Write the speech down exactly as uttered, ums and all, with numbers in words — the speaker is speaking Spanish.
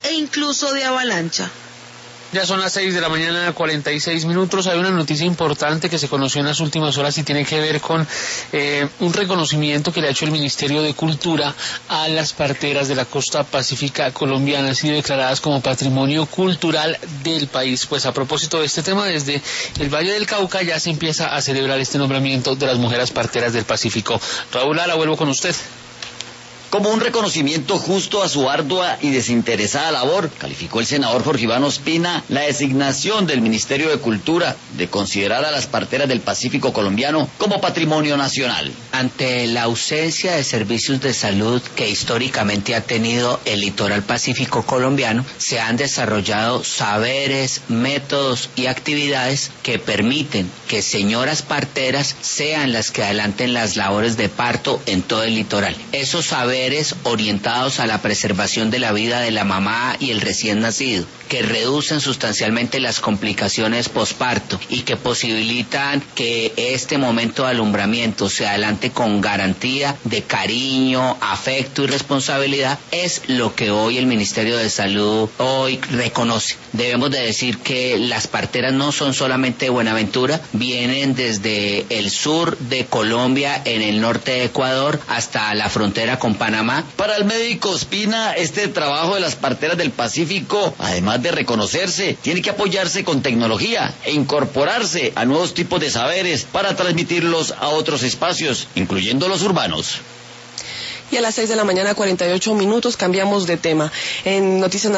e incluso de avalancha. Ya son las seis de la mañana, cuarenta y seis minutos. Hay una noticia importante que se conoció en las últimas horas y tiene que ver con eh, un reconocimiento que le ha hecho el Ministerio de Cultura a las parteras de la costa pacífica colombiana. Han sido declaradas como patrimonio cultural del país. Pues a propósito de este tema, desde el Valle del Cauca ya se empieza a celebrar este nombramiento de las mujeres parteras del Pacífico. Raúl Lara, vuelvo con usted. Como un reconocimiento justo a su ardua y desinteresada labor, calificó el senador Jorge Iván Ospina la designación del Ministerio de Cultura de considerar a las parteras del Pacífico colombiano como patrimonio nacional. Ante la ausencia de servicios de salud que históricamente ha tenido el litoral pacífico colombiano, se han desarrollado saberes, métodos y actividades que permiten que señoras parteras sean las que adelanten las labores de parto en todo el litoral. Esos saberes orientados a la preservación de la vida de la mamá y el recién nacido, que reducen sustancialmente las complicaciones posparto y que posibilitan que este momento de alumbramiento se adelante con garantía de cariño, afecto y responsabilidad, es lo que hoy el Ministerio de Salud hoy reconoce. Debemos de decir que las parteras no son solamente de Buenaventura, vienen desde el sur de Colombia, en el norte de Ecuador, hasta la frontera con Panamá. Para el médico Ospina, este trabajo de las parteras del Pacífico, además de reconocerse, tiene que apoyarse con tecnología e incorporarse a nuevos tipos de saberes para transmitirlos a otros espacios, incluyendo los urbanos. Y a las seis de la mañana, cuarenta y ocho minutos, cambiamos de tema. En Noticias